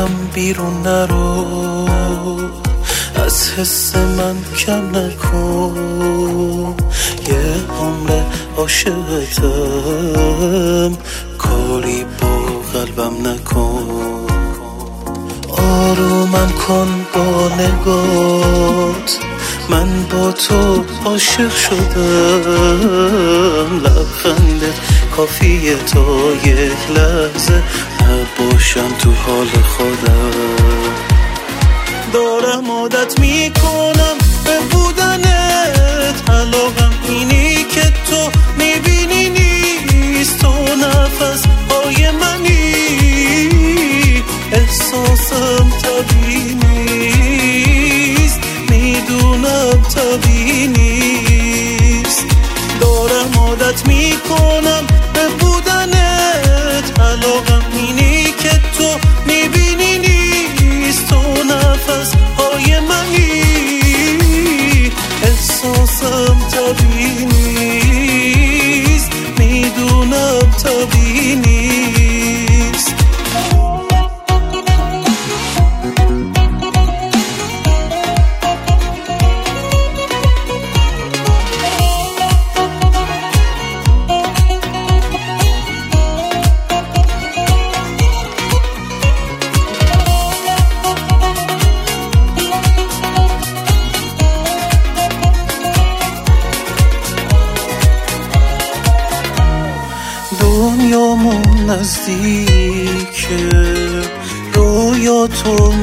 دلم بیرون نرو، از حس من کم نکن. یه عمر عاشقتم، کاری با قلبم نکن. آرومم کن با نگات، من با تو عاشق شدم. لبخندت کافیه تا یک لحظه نباشم تو حال خودم. دارم عادت میکنم به بودنت، علاقم اینی که تو میبینی نیست. تو نفس های منی، احساسم طبیعی نیست، میدونم طبیعی نیست. دارم عادت میکنم به بودنت، علاقم اینی که تو میبینی نیست. تو نفس های منی، احساسم طبیعی نیست، میدونم طبیعی نیست. دنیامون نزدیکه، رویا تو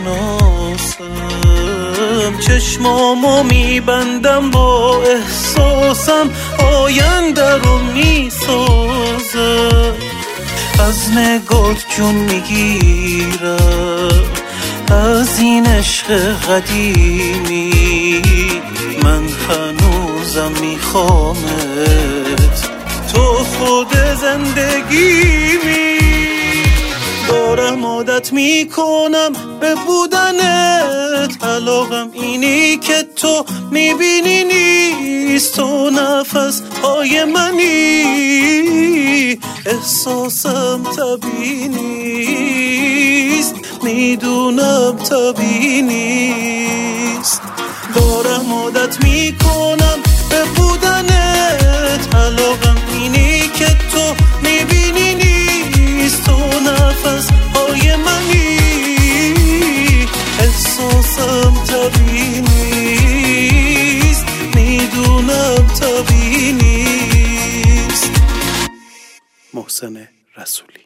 میشناسم. چشمامو میبندم با احساسم، آینده رو میسازم. از نگات جون میگیرم، از این عشق قدیمی. من هنوزم میخوامت، تو خود زندگیمی. دارم عادت میکنم به بودنت، علاقم اینی که تو میبینی نیست. تو نفس های منی، احساسم طبیعی نیست، میدونم طبیعی نیست. دارم عادت میکنم به بودنت، علاقم اینی که تو میبینی نیست. تو نفس های منی، احساسم طبیعی نیست، میدونم طبیعی نیست. محسن رسولی.